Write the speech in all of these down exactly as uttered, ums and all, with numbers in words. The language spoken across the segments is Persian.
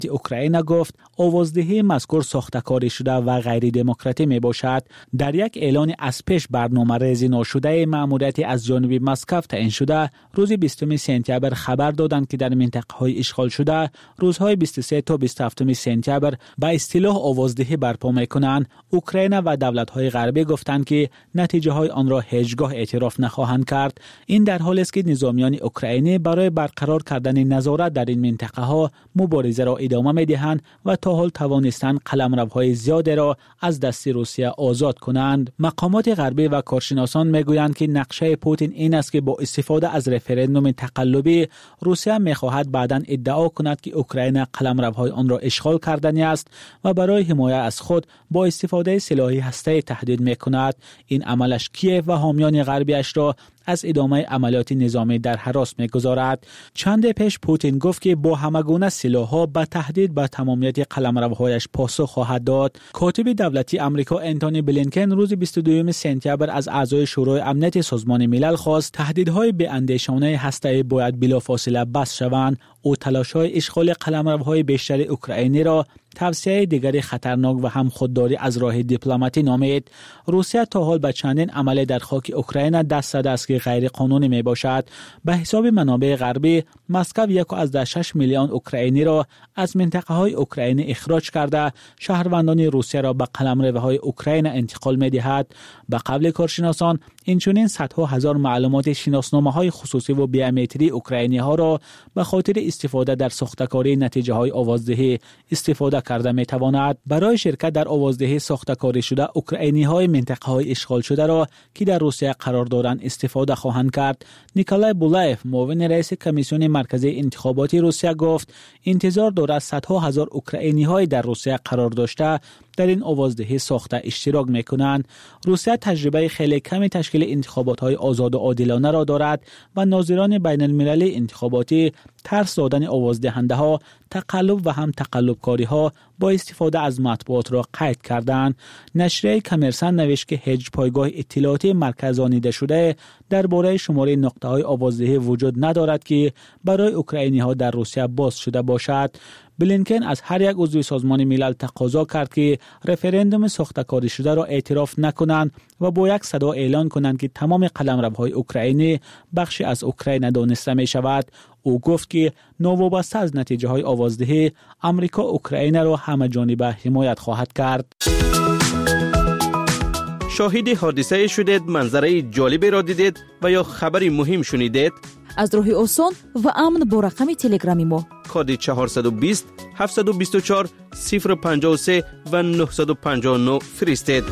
اوکراین گفت آوازدهی مذکور ساخته‌کاری شده و غیر دموکراتی می باشد. در یک اعلان از پیش برنامه‌ریزی ناشده مأموریت از جانب مسکو تعیین شده، روز بیستم سپتامبر خبر دادند که در منطقه‌های اشغال شده روزهای بیست و سه تا بیست و هفتم سپتامبر به اصطلاح آوازدهی برپا می‌کنند. اوکراین و دولت‌های غربی گفتند که نتیجه‌های آن را هیچگاه اعتراف نخواهند کرد. این در حالی است که نظامیان اوکراینی برای برقرار کردن نظارت در این منطقه‌ها مبارزه را ادامه می‌دهند و تا حال توانستند قلمروهای زیادی را از دست روسیه آزاد کنند. مقامات غربی و کارشناسان می‌گویند که نقشه پوتین این است که با استفاده از رفراندوم تقلبی روسیه می‌خواهد بعداً ادعا کند که اوکراین قلمروهای آن را اشغال کردنی است و برای حمایت از خود با استفاده سلاح هسته‌ای تهدید می‌کند. این عملش کیف و حامیان غربیش را از ادامه عملیات نظامی در هراس می‌گذارد. چند پیش پوتین گفت که با همگونه سلاح‌ها به تهدید به تمامیت قلمروهایش پاسخ خواهد داد. کاتب دولتی آمریکا انتونی بلینکن روز بیست و دوم سپتامبر از اعضای شورای امنیت سازمان ملل خواست تهدیدهای بی‌اندیشانه هسته‌ای باید بلافاصله بس شوند. او تلاش‌های اشغال قلمروهای بیشتر اوکراینی را توصیه دیگری خطرناک و هم خودداری از راه دیپلماتی نامید. روسیه تا حال به چندین عمل در خاک اوکراین دست زده است که غیر قانونی می باشد. به حساب منابع غربی، مسکو یک و شش میلیون اوکراینی را از منطقه های اوکراینی اخراج کرده، شهروندان روسیه را به قلمروهای اوکراین انتقال می دهد. به قول کارشناسان، اینچنین صدها هزار معلومات شناسنامه های خصوصی و بیومتری اوکراینی ها را به خاطر استفاده در ساخته‌کاری نتیجه های آوازدهی استفاده کرده می تواند. برای شرکت در آوازدهی ساخته‌کاری شده، اوکراینی های منطقه های اشغال شده را که در روسیه قرار دارند استفاده خواهند کرد. نیکولای بولایف، معاون رئیس کمیسیون مرکزی انتخاباتی روسیه گفت انتظار دارد صدها هزار اوکراینی های در روسیه قرار داشته در این آوازدهی ساخته اشتراک میکنند. روسیه تجربه خیلی کمی تشکیل انتخابات های آزاد و عادلانه را دارد و ناظران بین المللی انتخاباتی ترس دادن آوازدهنده ها، تقلب و هم تقلبکاری ها با استفاده از مطبوعات را قید کردند. نشریه کمرسن نوشت که هیچ پایگاه اطلاعاتی مرکزانیده شده درباره شماره نقطه های آوازدهی وجود ندارد که برای اوکراینی ها در روسیه باز شده باشد. بلینکن از هر یک عضو سازمان ملل تقاضا کرد که رفراندوم ساخته‌کاری شده را اعتراف نکنند و با یک صدا اعلان کنند که تمام قلمروهای اوکراینی بخشی از اوکراین دانسته می شود. او گفت که نوابسته از نتیجه های آوازدهی، آمریکا اوکراین را همه جانبه حمایت خواهد کرد. شاهد حادثه شدید، منظره جالبی را دیدید و یا خبری مهم شنیدید؟ از راه آسان و امن با رقم تلگرامی ما کد چهارصد و بیست هفتصد و بیست و چهار صفر پنجاه و سه و نهصد و پنجاه و نه فرستید.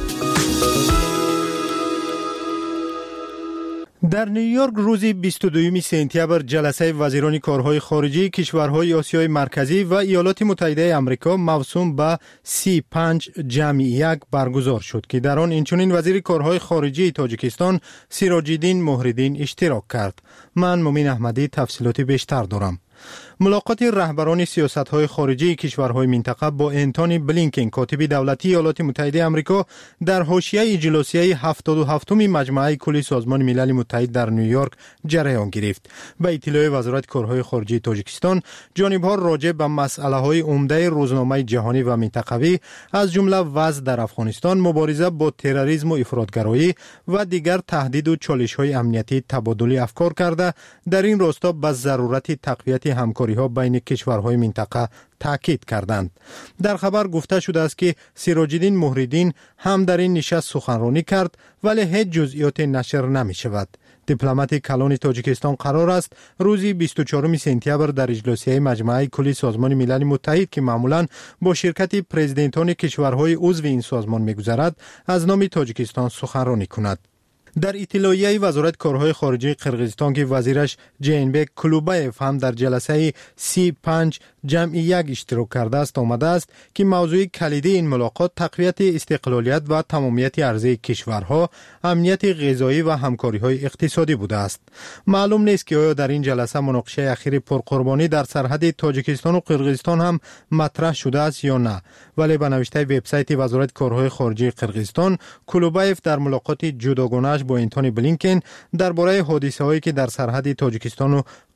در نیویورک روز بیست و دوم سپتامبر جلسه وزیران کارهای خارجی کشورهای آسیای مرکزی و ایالات متحده آمریکا موسوم به سی پنج جمع یک برگزار شد که در آن اینچنین وزیر کارهای خارجی تاجیکستان سیراج الدین مهرالدین اشتراک کرد. من مومین احمدی تفصیلات بیشتر دارم. ملاقات رهبران سیاست‌های خارجی کشورهای منطقه با انتونی بلینکن کاتب دولتی ایالات متحده آمریکا در حاشیه اجلاسیه هفتاد و هفتم مجمع کل سازمان ملل متحد در نیویورک جریان گرفت. به اطلاع وزارت کارهای خارجی تاجیکستان، جانب‌ها راجع به مسائل‌های عمده روزنامه جهانی و منطقوی از جمله وضع در افغانستان، مبارزه با تروریسم و افراطگرایی و دیگر تهدید و چالش‌های امنیتی تبادل افکار کرده در این راستا به ضرورت تقویت همکاری ها بین کشورهای منطقه تاکید کردند. در خبر گفته شده است که سیراج الدین مهرالدین هم در این نشست سخنرانی کرد ولی هیچ جزئیات نشر نمی شود. دیپلمات کلان تاجیکستان قرار است روز بیست و چهارم سپتامبر در اجلاسیه مجمع کل سازمان ملل متحد که معمولاً با شرکت پرزیدنتان کشورهای عضو این سازمان می‌گذرد از نام تاجیکستان سخنرانی کند. در اطلاعیه وزارت کارهای خارجی قرقیزستان که وزیرش جینبک کلوبایف هم در جلسه سی پنج جمع یک اشتراک کرده است آمده است که موضوع کلیدی این ملاقات تقویت استقلالیت و تمامیت ارضی کشورها، امنیت غذایی و همکاری‌های اقتصادی بوده است. معلوم نیست که آیا در این جلسه مناقشه اخیر پرقربانی در سرحد تاجیکستان و قرقیزستان هم مطرح شده است یا نه، ولی به نوشته وبسایت وزارت کارهای خارجی قرقیزستان، کلوبایف در ملاقات جداگانه با انتونی بلینکن درباره حادثه‌هایی که در سرحد تاجیکستان و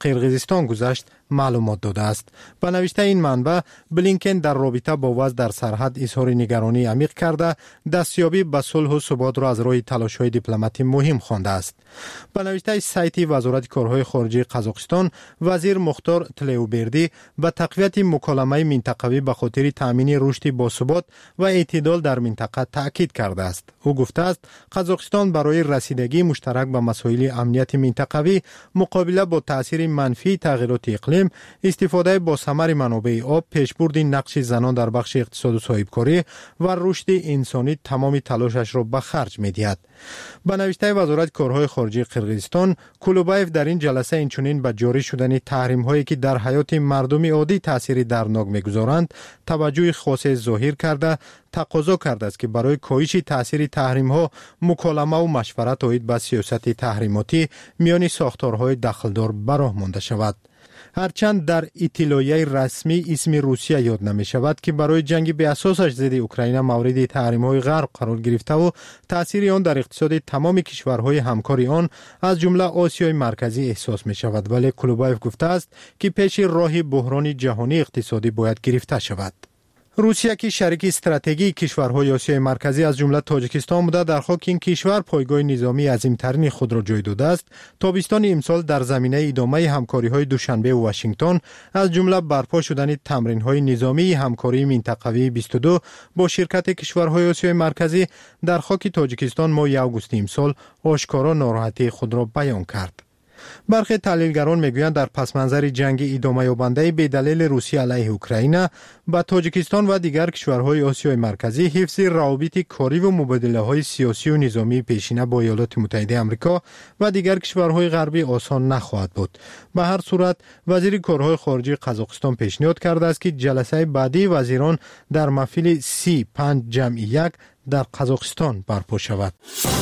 قرقیزستان گذشت معلومات داده است. به نوشته این منبع، بلینکن در رابطه با وضع در سرحد اظهار نگرانی عمیق کرده دستیابی به صلح و ثبات را از راه تلاش‌های دیپلماتی مهم خوانده است. به نوشته سایت وزارت کارهای خارجه قزاقستان، وزیر مختار تلیوبردی به تقویت مکالمه منطقوی به خاطر تامین رشد باثبات و اعتدال در منطقه تاکید کرده است. او گفته است قزاقستان برای رسیدگی مشترک به مسائل امنیت منطقوی، مقابله با تاثیر منفی تغییرات اقلیم، استفاده با ثمر منابع آب، پیشبرد نقش زنان در بخش اقتصاد و صاحبکاری و رشد انسانی تمام تلاشش را به خرج می‌دهد. به نوشته وزارت کارهای خارجه قرقیزستان، کلوبایف در این جلسه اینچنین به جاری شدن تحریم‌هایی که در حیات مردم عادی تأثیر درناک می‌گذارند توجه خاص ظاهر کرده، تقاضا کرده است که برای کاهش تأثیر تحریم‌ها مکالمه و مشورت آید به سیاست تحریماتی میان ساختارهای دخلدار به راه مانده شود. هرچند در اطلاعیه رسمی اسم روسیه یاد نمی شود که برای جنگ به اساسش ضد اوکراین مورد تحریم‌های غرب قرار گرفته و تأثیر آن در اقتصاد تمام کشورهای همکار آن از جمله آسیای مرکزی احساس می شود، ولی کلوبایف گفته است که پیش راه بحران جهانی اقتصادی باید گرفته شود. روسیه که شریک استراتژیکی کشورهای آسیای مرکزی از جمله تاجیکستان بوده، در خاک این کشور پایگاه نظامی عظیمترین خود را جای داده است. تابستان امسال در زمینه ادامه همکاری‌های دوشنبه و واشنگتن از جمله برپا شدن تمرین‌های نظامی همکاری منطقوی بیست و دو با شرکت کشورهای آسیای مرکزی در خاک تاجیکستان ماه آگوست امسال آشکارا ناراحتی خود را بیان کرد. برخی تحلیلگران میگویند در پس منظر جنگ ادامه یابنده به دلیل روسیه علیه اوکراین با تاجیکستان و دیگر کشورهای آسیای مرکزی حفظ روابط کاری و مبادله‌های سیاسی و نظامی پیشینه با ایالات متحده آمریکا و دیگر کشورهای غربی آسان نخواهد بود. به هر صورت وزیر کارهای خارجه قزاقستان پیشنهاد کرده است که جلسه بعدی وزیران در محفل سی پنج جمع یک در قزاقستان برپا شود.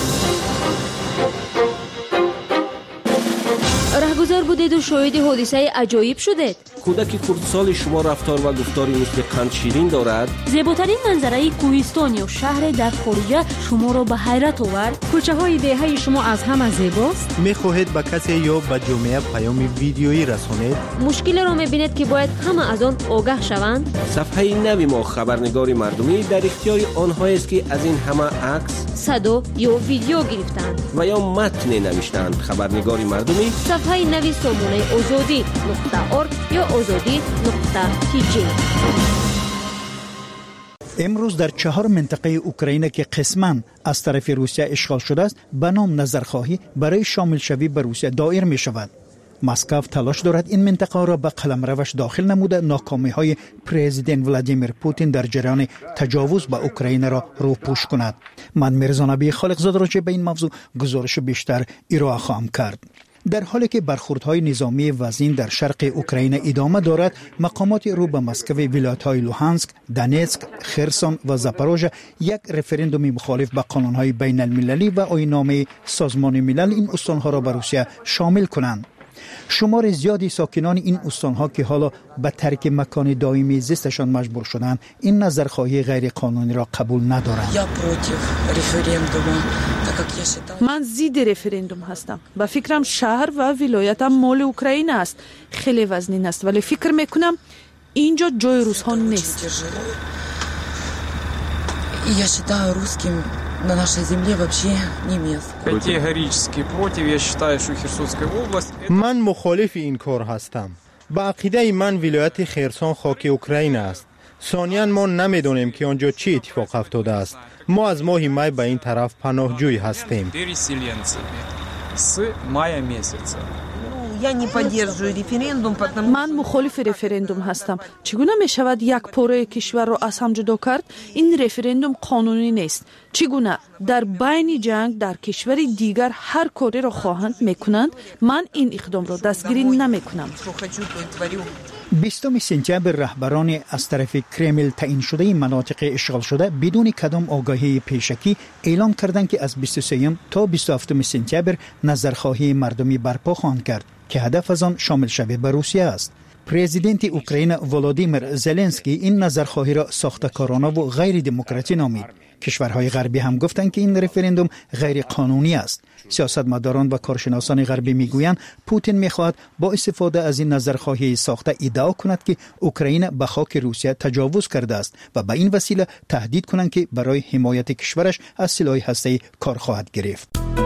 رهگذر بودید و شاهد حادثه عجایب شدید. کودک کردسال شما رفتار و گفتاری مثل قند شیرین دارد. زیباترین منظره کوهستان یا شهر در خارج شما را به حیرت آورد. کوچه های دهه شما از همه زیباست. میخواهید به کسی یا به جامعه پیام ویدیویی رسانید؟ مشکل را میبینید که باید همه از آن آگاه شوند. صفحه نوی ما خبرنگار مردمی در اختیار آنهایی است که از این همه عکس، صدا یا ویدیو گرفتند و یا متن نوشتند. خبرنگار مردمی صفحه نوی سامانه آزادی نقطه ارگ یا آزادی نقطه تی جی. امروز در چهار منطقه اوکراین که قسماً از طرف روسیه اشغال شده است به نام نظرخواهی برای شامل شوی به روسیه دایر می شود. مسکو تلاش دارد این منطقه را به قلمروش داخل نموده ناکامی های پرزیدنت ولادیمیر پوتین در جریان تجاوز به اوکراین را روپوش کند. من میرزا نبی خالقزاده راجع به این موضوع گزارش بیشتر ارائه خواهم کرد. در حالی که برخوردهای نظامی وزین در شرق اوکراین ادامه دارد، مقامات رو به مسکو ولایت‌های لوهانسک، دونتسک، خرسون و زاپاروژه یک رفراندوم مخالف به قانون‌های بین المللی و آیین‌نامه سازمان ملل این استان‌ها را به روسیه شامل کنند. شمار زیادی ساکنان این استان‌ها که حالا به ترک مکان دائمی زیستشان مجبور شدند این نظرخواهی غیر قانونی را قبول ندارند. من ضد رفراندوم هستم. با فکرم شهر و ولایتم مال اوکراین است. خیلی وزنین است ولی فکر میکنم اینجا جای روس‌ها نیست. Я считаю русским на нашей земле вообще не место. Категорически против. Я считаю, что Херсонская область... من مخالف این کار هستم. با عقیده من ولایت خرسون خاک اوکراین است. ثانیاً ما نمیدونیم که آنجا چه اتفاق افتاده است. ما از ماه می به این طرف پناهجوی هستیم. С мая месяца. من مخالف رفراندوم هستم. چگونه می شود یک پاره کشور را از هم جدا کرد؟ این رفراندوم قانونی نیست. چگونه در بین جنگ در کشور دیگر هر کاری را خواهند میکنند؟ من این اقدام را دستگیری نمی کنم. بیستم سپتامبر رهبران از طرف کرمل تعیین شده مناطق اشغال شده بدون کدام آگاهی پیشکی اعلام کردند که از بیست و سه تا بیست و هفت سپتامبر نظرخواهی مردمی برپا خواهند کرد که هدف از آن شامل شوی به روسیه است. پرزیدنت اوکراین ولادیمیر زلنسکی این نظرخواهی را ساخته‌کارانه و غیر دموکراتی نامید. کشورهای غربی هم گفتند که این رفراندوم غیر قانونی است. سیاستمداران و کارشناسان غربی میگویند پوتین میخواهد با استفاده از این نظرخواهی ساخته ادعا کند که اوکراین به خاک روسیه تجاوز کرده است و به این وسیله تهدید کنند که برای حمایت کشورش از سلاح هسته‌ای کار خواهد گرفت.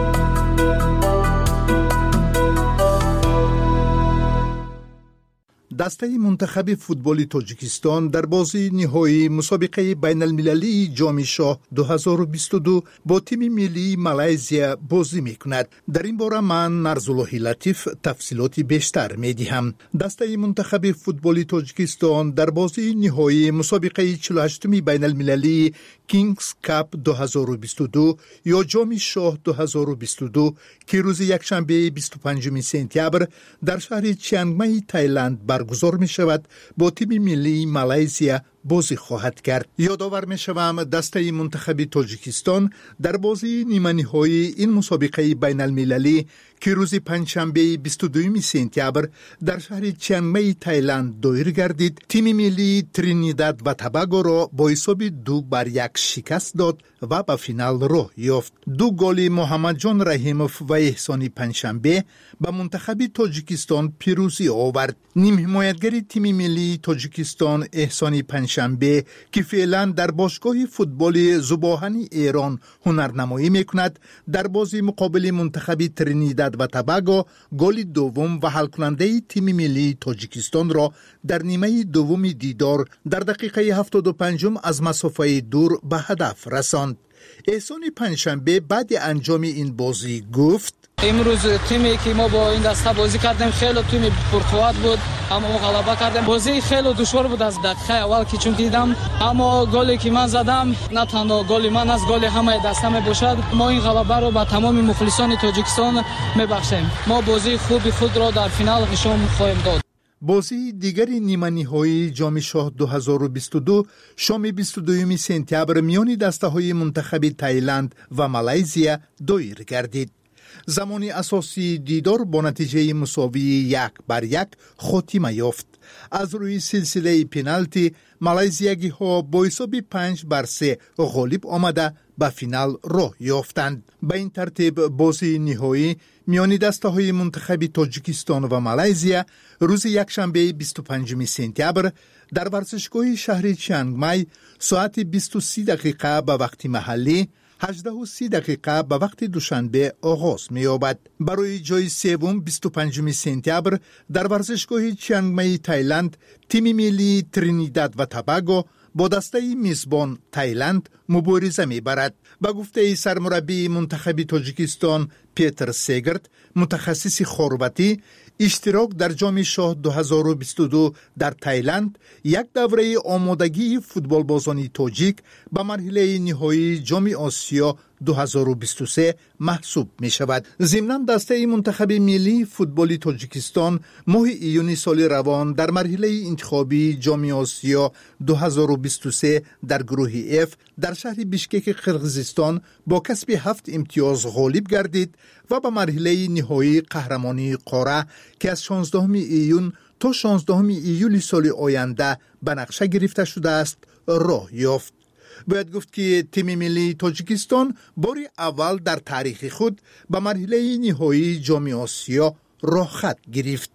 دسته منتخب فوتبال تاجیکستان در بازی نهایی مسابقه بین المللی جام شاه دو هزار و بیست و دو با تیم ملی مالزیا بازی میکند. در این باره من نرزالله لطیف تفصیلات بیشتر میدهم. دسته منتخب فوتبال تاجیکستان در بازی نهایی مسابقه چهل و هشتم بین المللی کینگز کاپ دو هزار و بیست و دو یا جام شاه دو هزار و بیست و دو که روز یکشنبه بیست و پنجم سپتامبر در شهر چیانگ مای تایلند برگزار می شود با تیم ملی مالزیا بازی خواهد کرد. یادآور می شوم دسته منتخب تاجیکستان در بازی نیمه نهایی این مسابقه بین المللی که روز پنجشنبه بیست و دوم سپتامبر در شهر چیانگ مای تایلند دایر گردید، تیم ملی ترینیداد و توباگو را با حساب دو بر یک شکست داد و به فینال راه یافت. دو گل محمد جان رحیموف و احسانی پنجشنبه به منتخب تاجیکستان پیروزی آورد. نیم حمایتگر تیم ملی تاجیکستان احسانی پنجشنبه که فعلا در باشگاه فوتبال زباهنی ایران هنرنمایی میکند، در بازی مقابل منتخب ترینیداد و توباگو گل دوم و حل کننده تیم ملی تاجیکستان را در نیمه دوم دیدار در دقیقه هفتاد و پنج از مسافه دور به هدف رساند. احسانی پنجشنبه بعد انجام این بازی گفت: امروز تیمی که ما با این دسته بازی کردیم خیلی تیم پرقوت بود، اما ما غلبه کردیم. بازی خیلی دشوار بود از دقیقه اول که چون دیدم، اما گلی که من زدم نه تنها گل من از گل همه دسته می باشد. ما این غلبه رو به تمام مخلصان تاجیکستان میبخشیم. ما بازی خوبی خود را در فینال نشان خواهیم داد. بازی دیگری نیمه نهایی جام شاه دو هزار و بیست و دو شام بیست و دوم سپتامبر میان دسته های منتخب تایلند و مالزیا دایر گردید. زمان اساسی دیدار با نتیجه مساوی یک بر یک خاتمه یافت. از روی سلسله پنالتی مالزیایی ها با حساب پنج بر سه غالب آمده به فینال راه یافتند. به این ترتیب بازی نهایی میان دسته های منتخب تاجیکستان و مالزیا روز یکشنبه بیست و پنجم سپتامبر در ورزشگاه شهر چیانگ مای ساعت بیست و سه دقیقه به وقت محلی، هجده و سی دقیقه به وقت دوشنبه آغاز می یابد. برای جای سوم بیست و پنجم سپتامبر در ورزشگاه چیانگ مای تایلند تیم ملی ترینیداد و توباگو با دسته میزبان تایلند مبارزه می برد. به گفته سرمربی منتخب تاجیکستان پیتر سیگرت، متخصص خوربتی، اشتراک در جام شاه دو هزار و بیست و دو در تایلند یک دوره آمادگی فوتبال بازان تاجیک به مرحله نهایی جام آسیا دو هزار و بیست و سه محسوب می شود. ضمناً دسته منتخب ملی فوتبال تاجیکستان ماه ایون سال روان در مرحله انتخابی جام آسیا دو هزار و بیست و سه در گروه اف در شهر بیشکک قرقیزستان با کسب هفت امتیاز غالب گردید و به مرحله نهایی قهرمانی قاره که از شانزدهم ایون تا شانزدهم ایولی سال آینده به نقشه گرفته شده است راه یافت. باید گفت که تیم ملی تاجیکستان بار اول در تاریخ خود به مرحله نهایی جام آسیا راه خط گرفت.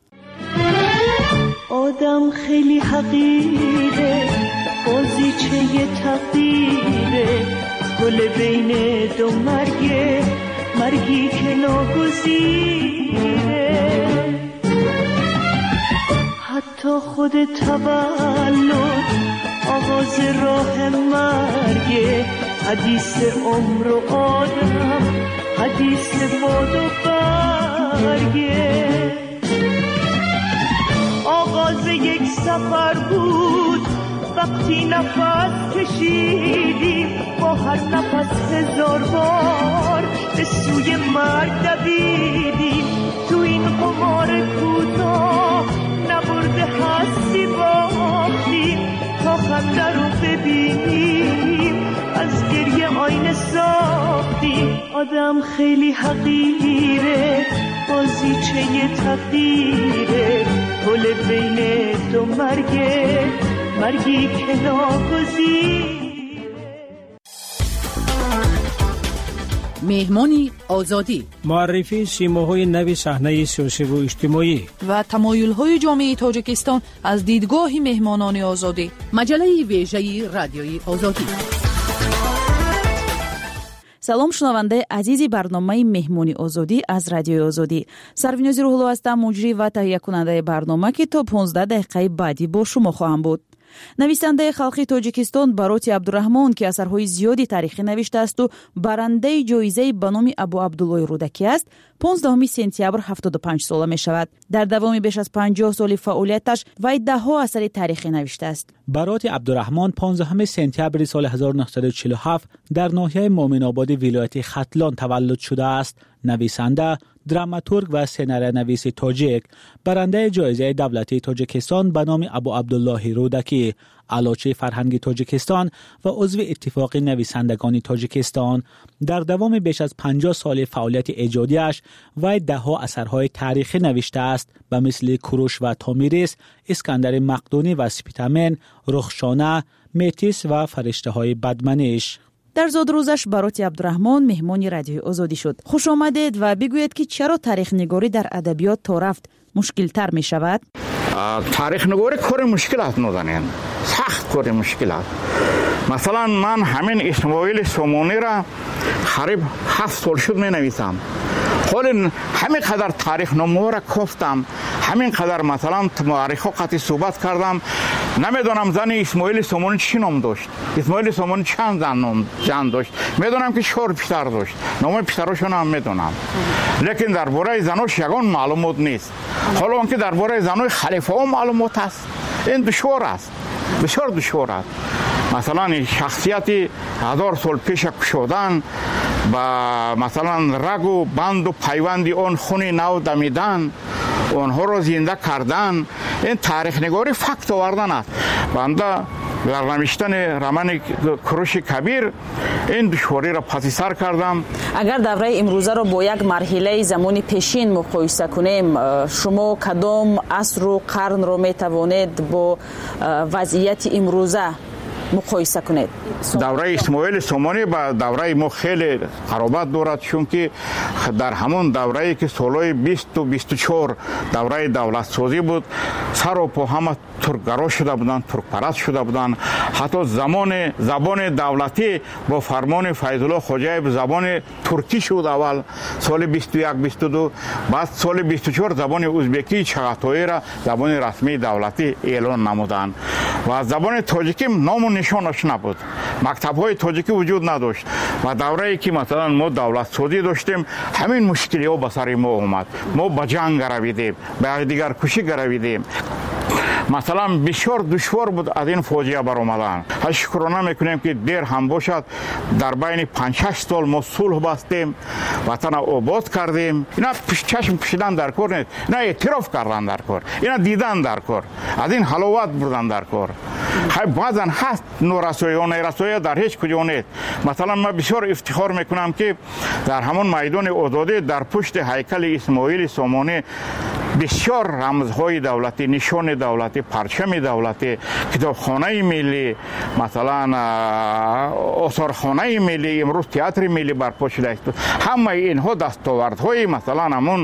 آدم خیلی حقیره، بازیچه تقدیره، گل بین دو مرگه، مرگی که ناگزیره. حتی خود تولد آغاز راه مرگه، حدیث عمر و آدم، حدیث باد و برگه. آغاز یک سفر بود وقتی نفس کشیدیم، با هر نفس هزار بار به سوی مرگ دویدیم. تو این قمار کوتاه نبرده هستی باختیم، تا خنده رو ببینیم از گریه آینه ساختیم. آدم خیلی حقیره، بازیچه تقدیره، پل بین دو مرگه، مرگی که ناگزیر. مهمانی آزادی، معرفی سیماهای نو صحنه سیاسی و اجتماعی و تمایل‌های جامعه تاجیکستان از دیدگاه مهمانان آزادی. مجله ویژه رادیوی آزادی. салом шунавандаи азизи барномаи меҳмони озодӣ аз радиои озодӣ. сарвинози рӯҳулло ҳастам, муҷрӣ ва таҳиякунандаи барнома ки то понздаҳ дақиқаи баъдӣ бо шумо хоҳам буд. нависандаи халқи тоҷикистон Бароти Абдураҳмон ки асарҳои зиёди таърихӣ навиштаасту барандаи ҷоизаи ба номи Абу Абдуллои Рӯдакӣ аст, понздаҳуми сентябр ҳафтоду панҷ сола мешавад. дар давоми беш аз панҷоҳ соли фаъолияташ вай даҳҳо асари таърихӣ навиштааст. Бароти Абдураҳмон понздаҳуми сентябри соли ҳазору наҳсаду чилу ҳафт дар ноҳияи Моминободи вилояти Хатлон таваллуд шудааст. нависанда, драматург ва сценариянависи тоҷик, барандаи ҷоизаи давлатии Тоҷикистон ба номи Абу Абдуллоҳи Рӯдакӣ, алочи фарҳанги Тоҷикистон ва узви иттифоқи нависандагони Тоҷикистон. дар давоми беш аз панҷоҳ соли фаъолияти эҷодиаш вай даҳҳо асарҳои таърихӣ навиштааст ба мисли Куруш ва Томирис, Искандари Мақдунӣ ва Спитамен, Рухшона, Метис ва Фариштаҳои Бадманиш. дар зодрӯзаш Бароти Абдураҳмон меҳмони радиои озодӣ шуд. хушомадед ва бигӯед ки чаро таърихнигорӣ дар адабиёт то рафт мушкилтар мешавад? таърихнигорӣ кори мушкил аст, нозанин, сахт кори мушкил аст. масалан, ман ҳамин Исмоили Сомонира қариб ҳафт сол шуд менависам. ҳолин ҳамин қадар таърихномаҳоро кофтам, ҳамин қадар масалан муаррихо қатъи суҳбат кардам. намедонам зани Исмоили Сомонӣ чӣ ном дошт, Исмоили Сомонӣ чанд зан ном жан дошт. медонам ки чор писар дошт, номи писарашонро ҳам медонам, лекин дар бораи занош ягон маълумот нест. ҳоло он ки дар бораи занои халифаҳо маълумот аст, ин душвор аст, бисёр душвор аст. масалан шахсияти ҳазор сол пеша кушодан ба масалан рагу банду пайванди он хуни нав дамидан, онҳоро зинда кардан, ин таърихнигорӣ факт овардан аст. банда дар навиштани романи Куруши Кабир ин душвориро паси сар кардам. агар давраи имрӯзаро бо як марҳилаи замони пешин муқоиса кунем, шумо кадом асру қарнро метавонед бо вазъияти имрӯза муқоиса кунед? давраи Исмоили Сомонӣ ба давраи мо хеле қаробат дорад, чунки дар ҳамон даврае ки солҳои бисту бисту чор давраи давлатсозӣ буд, сару по ҳама туркгаро шуда буданд, туркпараст шуда буданд. ҳатто замони забони давлатӣ бо фармони Файзулло Хоҷаев забони туркӣ шуд аввал соли бисту як бисту ду, баъд соли бисту чор забони узбекии Чағатоиро забони расмии давлатӣ эълон намуданд. ва забони тоҷикӣ ному нишонаш набуд, мактабҳои тоҷикӣ вуҷуд надошт. ва даврае ки масалан мо давлатсозӣ доштем, ҳамин мушкилиҳо ба сари мо омад. мо ба ҷанг гаравидем, ба якдигаркушӣ гаравидем. масалан бисёр душвор буд аз ин фоҷиа баромадан. ҳа шукрона мекунем ки дер ҳам бошад, дар байни панҷ шаш сол мо сулҳ бастем, ватана обод кардем. ина чашм пӯшидан дар кор нест, ина эътироф кардан дар кор, ина дидан дар кор, аз ин ҳаловат бурдан дар кор. ҳай баъзан ҳаст норасоиҳо, нерасоиҳо дар ҳеҷ куҷо нест. масалан ман бисёр ифтихор мекунам ки дар ҳамон майдони озодӣ дар пушти ҳайкали Исмоили Сомонӣ бисёр рамзҳои давлатӣ, нишони давлатӣ, парчами давлатӣ, китобхонаи миллӣ, масалан осорхонаи миллӣ, имрӯз театри миллӣ барпо шудааст. ҳамаи инҳо дастовардҳои масалан ҳамон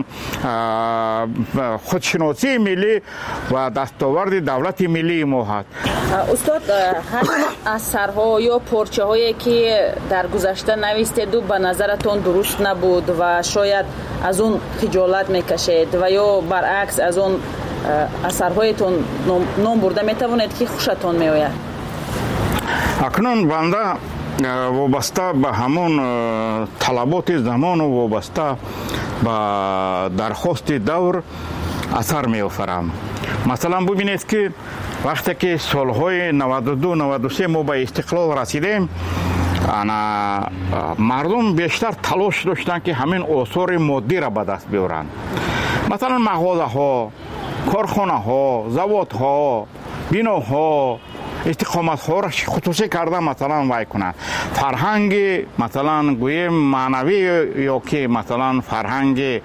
худшиносии миллӣ ва дастоварди давлати миллии мо ҳаст. устод, ҳамин асарҳо ё порчаҳое ки дар гузашта навистеду ба назаратон дуруст набуд ва шояд аз он хиҷолат мекашед ва ё баръакс аз он асарҳоятон ном бурда метавонед ки хушатон меояд? акнун банда вобаста ба ҳамон талаботи замону вобаста ба дархости давр асар меофарам. масалан бубинед ки вақте ки солҳои наваду ду наваду се мо ба истиқлол расидем, ана мардум бештар талош доштанд ки ҳамин осори моддиро ба даст биёранд. масалан мағозаҳо, корхонаҳо, заводҳо, биноҳо, استقامت را خصوصی کرده مثلا وای کنه فرهنگ مثلا گویم معنوی یا که مثلا فرهنگ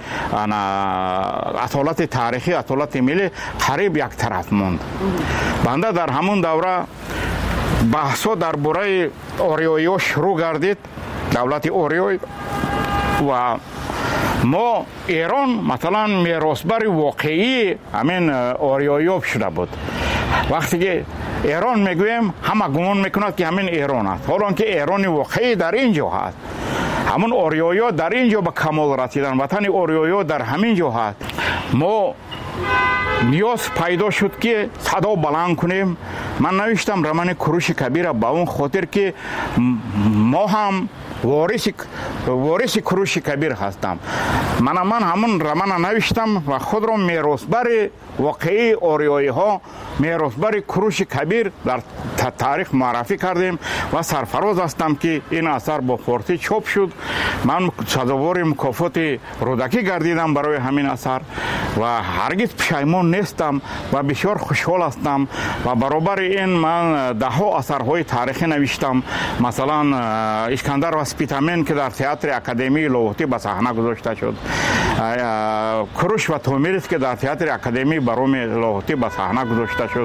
اصالت تاریخی اصالت ملی قریب یک طرف موند. بنده در همون دوره بحثا در باره اوریویو شروع گردید، دولت اوریوی، و ما ایران مثلا میراثبر واقعی همین اوریویو شده بود. وقتی که ایران میگویم همه گمان میکند که همین ایران است، حالا که ایران واقعی در اینجا هست. همون اوریویو در اینجا به کمال رسیدن، وطن اوریویو در همین جا هست. ما نیاز پیدا شد که صدا بلند کنیم. من نوشتم رمان کوروش کبیر به اون خاطر که ما هم وارث وارث کوروش کبیر هستم. من من همون رمان نوشتم و خود را میراثبر واقعی اوریویی ها، میراثبر کوروش کبیر در تاریخ معرفی کردیم و سرفراز هستم که این اثر با فارسی چاپ شد. من سزاوار مکافات رودکی گردیدم برای همین اثر و هرگز پشیمان نیستم و بسیار خوشحال هستم و برابر این من ده ها اثرهای تاریخی نوشتم. مثلا اسکندر و سپیتامین که در تئاتر اکادمی لاهوتی به صحنه گذاشته شد، کوروش و تومیرس که در تئاتر اکادمی بروم لاهوتی به صحنه گذاشته شد.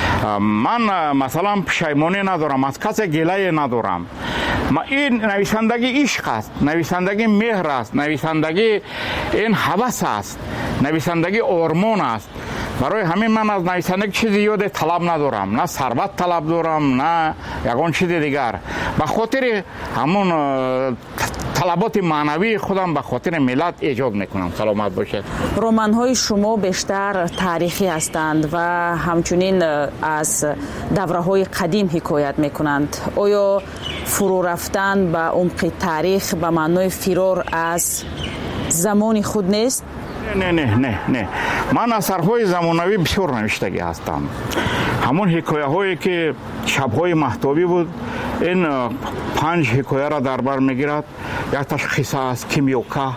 من مثلا پشیمانی ندارم، از کسی گله ندارم. ما این نویسندگی عشق است، نویسندگی مهر است، نویسندگی این هوس است، نویسندگی آرمان است. برای همین من از نویسندگی چیزی یاد طلب ندارم، نه ثروت طلب دارم نه یگان چیز دیگر. به خاطر همون طلبات معنوی خودم به خاطر ملت ایجاد میکنم. سلامت باشید. رمان های شما بیشتر تاریخی هستند و همچنین از دوره های قدیم حکایت میکنند. آیا فرو رفتن به عمق تاریخ به معنای فرار از زمان خود نیست؟ نه نه نه نه من اثرهای زمانوی بسیار نوشتگی هستم. همون حکایه هایی که شبهای مهتابی بود، این پنج حکایه را در بر میگیرد. یک تشخیص است، کیمیوکا،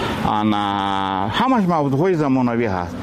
همش موضوعهای زمانوی هست.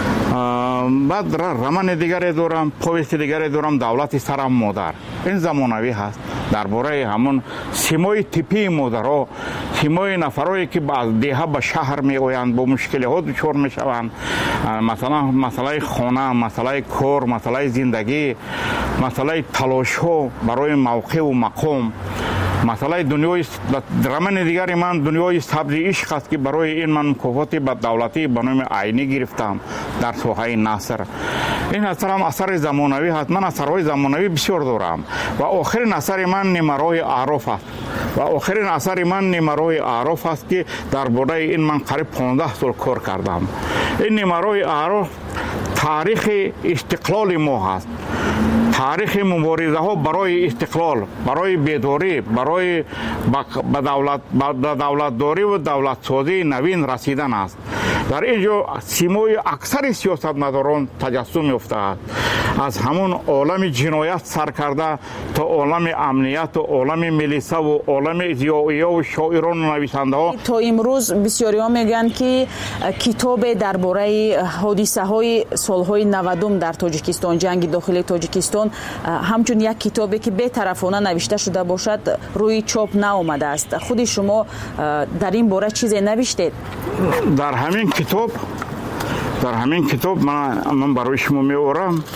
بعد رمان دیگری دارم، پویست دیگری دارم، دولت سرم مادر. این زمانوی هست درباره همون سیمای تیپی مادرها، سیمای نفرایی که از دیها به شهر می آیند، با مشکل ها دچار می شوند. مثلا مسئله خانه، مسئله کار، مسئله زندگی، مسئله تلاش ها برای موقع و مقام. مسئله دنیای رمان دیگری من دنیای سبز عشق است که برای این من مکافات به دولتی به نام عینی گرفتم در ساحه نثر. این اثر هم اثر زمانوی هست. من اثرهای زمانوی بسیار دارم و آخرین اثر من نمرای اعراف است و آخرین اثر من نمرای اعراف است که در باره این من قریب پانزده سال کار کردم. این نمرای اعراف تاریخ استقلال ما هست، تاریخ مبارزه ها برای استقلال، برای بیداری، برای به دولت به دولت داری و دولت سازی نوین رسیدن است. در اینجا سیمای اکثر سیاستمداران تجسم یافته است. از همون عالم جنایت سر کرده تا عالم امنیت و عالم ملیسا و عالم ضیائیه و شاعران و نویسنده ها. تا امروز بسیاری ها میگن که کتاب درباره حادثه های سالهای نودم در تاجیکستان، جنگ داخلی تاجیکستان، همچون یک کتابی که بی‌طرفانه نوشته شده باشد روی چاپ نآمده است. خود شما در این باره چیزی نوشتید؟ در همین کتاب در همین کتاب من من برای شما می‌آورم.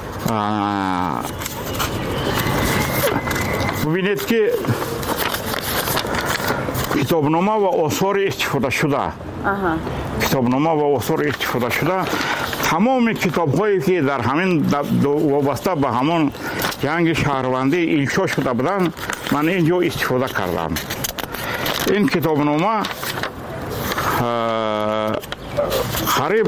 ببینید که کتابنامه و آثار استفاده شده کتابنامه و آثار استفاده شده تمام کتاب‌هایی که در همین وابسته به همون جنگ شهروندی انشا شده بودن من اینجا استفاده کردم. این کتابنامه قریب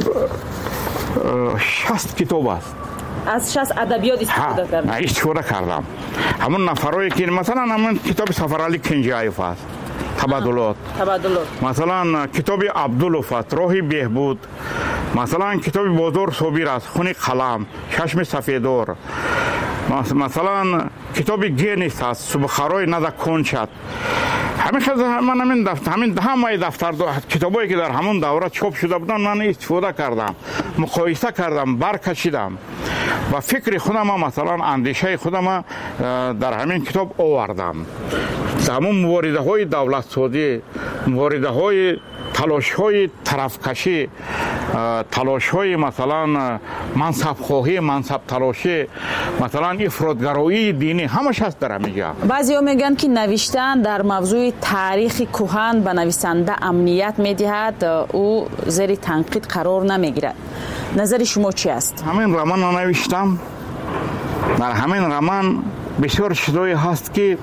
شصت کتاب است. از شصت ادبیات استفاده کردم. استفاده کردم. همون نفرایی که مثلا همون کتاب سفرعلی کنجایف است، تبادلات. تبادلات. مثلا کتاب عبدالوفت، راه بهبود. مثلا کتاب بازار صابر است، خون قلم، چشم سفیدار. مثلا کتاب گینیس است، صبحخرای ندا کنچت. همیشه من همین دفتر همین همه دفتر کتابایی که در همون دوره چاپ شده بودن من استفاده کردم، مقایسه کردم، برکشیدم. و فکر خودم مثلا اندیشه خودم در همین کتاب آوردم. همون مواریده های دولت سازی، مواریده های تلاش های طرفکشی، تلاش های مثلا منصب خواهی، منصب تلاشی، مثلا افراطگرایی دینی، همش هست در همینجا. بعضی ها میگن که نوشتن در موضوع تاریخ کهن به نویسنده امنیت میدهد، او زیر تنقید قرار نمیگیرد. نظر شما چی است؟ همین رمان نوشتم. در همین رمان بسیار چیزایی هست که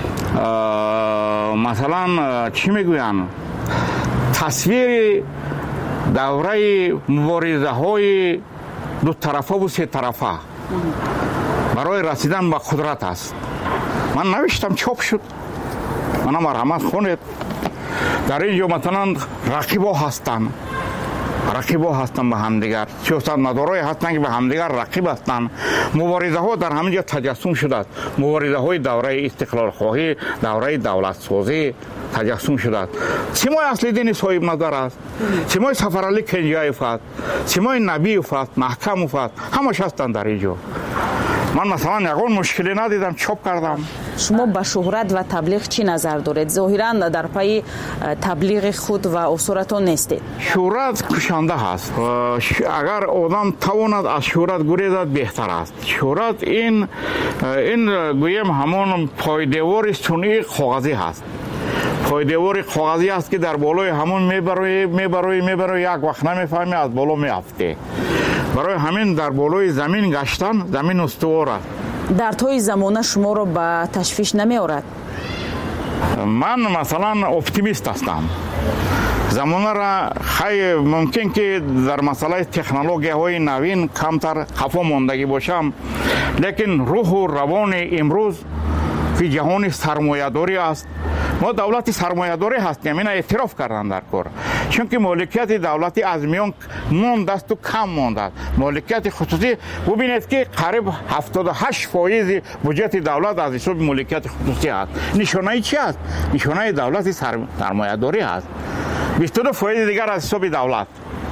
مثلا چی میگوین، تصویر دوره مبارزه های دو طرفه و سه طرفه برای رسیدن به قدرت است. من نوشتم، چاپ شد، منم رحمت خونید. در اینجا مثلا رقیبا هستن، رقیبا هستن به همدیگر، سیاست مدارای هستن که به همدیگر رقیب هستن. مبارزه ها در همینجا تجسم شده است. مبارزه های دوره استقلال خواهی، دوره دولت سازی تجسم شده است. سیمای اصلی دین صاحب نظر است، سیمای سفرعلی کنجایف است، سیمای نبیف است، محکم است، همش هستن در اینجا. من مثلا یکون مشکلی ندیدم، چاپ کردم. شما با شهرت و تبلیغ چی نظر دارید؟ ظاهرا در پای تبلیغ خود و اصولتون نیستید. شهرت کشنده هست. اگر آدم تواند از شهرت گریزد بهتر است. شهرت این این گویم همون پایدیوار صنعی کاغذی هست. پایدیوار کاغذی است که در بالای همون میبروی میبروی میبروی یک وقت نمیفهمی از بالا میافته. برای همین در بالای زمین گشتن، زمین استوار است. در طی زمانه شما رو به تشویش نمی آورد؟ من مثلا اپتیمیست هستم. زمانه را خیلی ممکن که در مسئله تکنولوژی های نوین کمتر خفا ماندگی باشم، لیکن روح و روان امروز فی جهان سرمایه‌داری است. ما دولت سرمایه‌داری هستیم، اینا اعتراف کردن در کار. چون که مالکیت دولتی از میان مانده است و کم مانده است. مالکیت خصوصی ببینید که قریب هفتاد و هشت فایز بودجه دولت از حساب مالکیت خصوصی است. نشانه چی است؟ نشانه دولت سرمایه‌داری است. بیست و دو فایز دیگر از حساب دولت.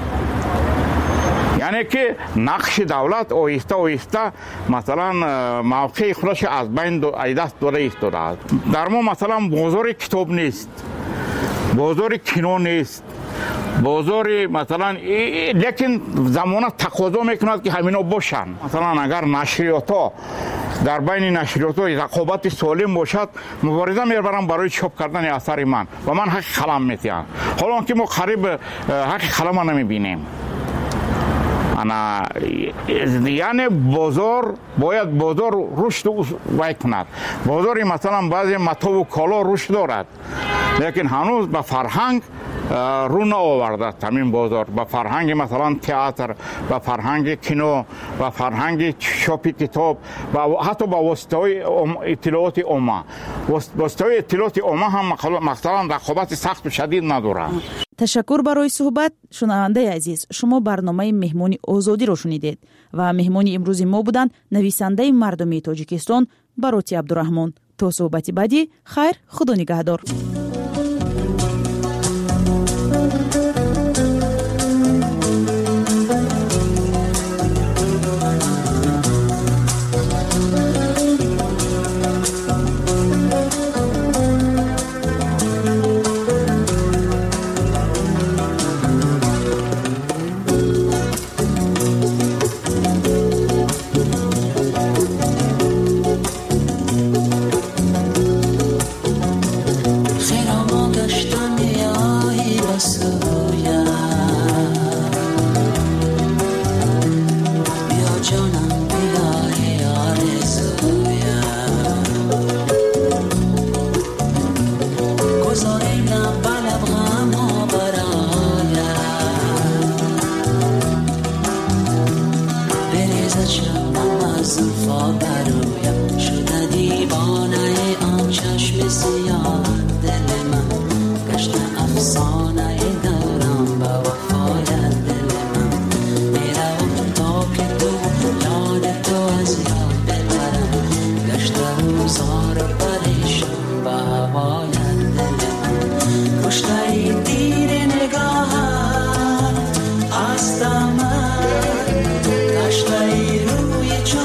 یعنی که نقش دولت آهسته آهسته مثلا موقع خودش از بین دست داده ایستاده است. در ما مثلا بازار کتاب نیست، بازار کینو نیست، بازار مثلا، لیکن زمانه تقاضا میکند که همینا باشن. مثلا اگر نشریات ها در بین نشریات ها رقابت سالم باشد، مبارزه میبرم برای چاپ کردن اثر من و من حق قلم میتیم. حالا که ما قریب حق قلم نمیبینیم. انا یعنی بازار باید بازار رشد وای کند. بازار مثلا بعضی متا و کالا رشد دارد، لیکن هنوز به فرهنگ رو نآورده. همین بازار به فرهنگ مثلا تئاتر، به فرهنگ کینو، به فرهنگ چاپ کتاب و حتی به واسطه اطلاعات عامه. واسطه اطلاعات عامه هم مثلا رقابت سخت و شدید نداره. تشکر برای صحبت. شنونده عزیز، شما برنامه مهمونی آزادی رو شنیدید و مهمونی امروز ما بودند نویسنده مردمی تاجیکستان باروتی عبدالرحمن. تا صحبتی بعدی، خیر، خدا نگهدار. Hasta más, hasta y ruye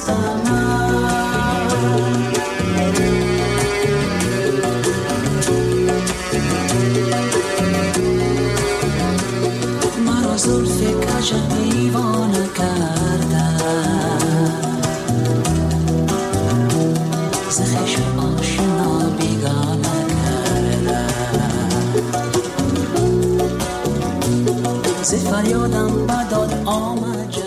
مرا زلف کجم دیوانه کرده ز خشم آشنا بیگانه کرده ز فریادم بداد آمد